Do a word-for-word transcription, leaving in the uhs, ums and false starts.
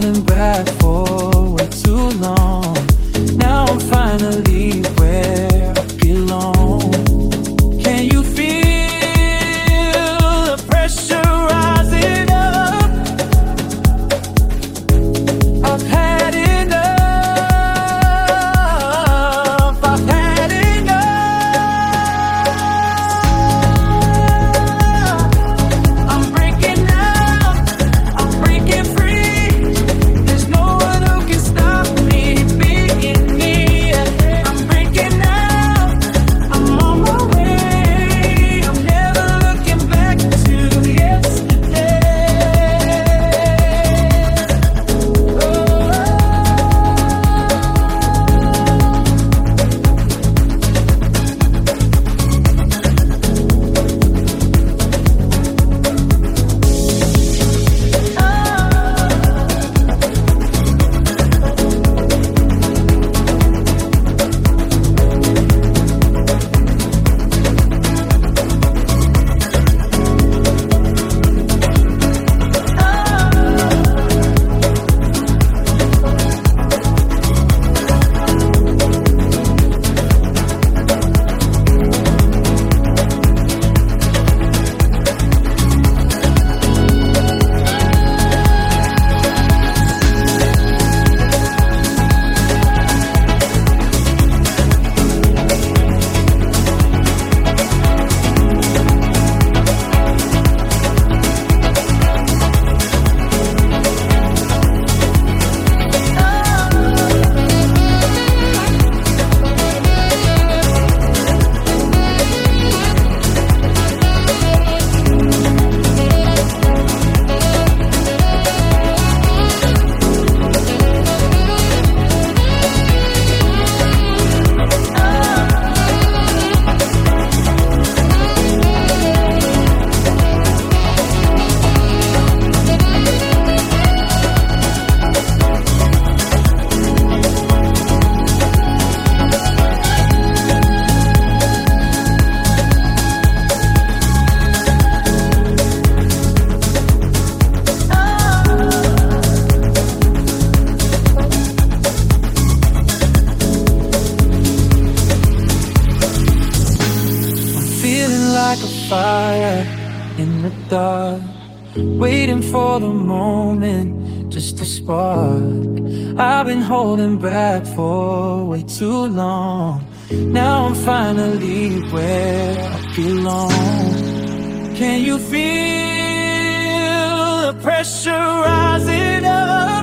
holding back for way too long. Now I'm finally where I belong. Can you feel the pressure rising up? I've had enough. I've had enough. I'm breaking out. I'm breaking free. There's no one who can stop me being me. I'm breaking out. I'm on my way. I'm never looking back to yesterday. Like a fire in the dark, waiting for the moment just to spark. I've been holding back for way too long. Now I'm finally where I belong. Can you feel the pressure rising up?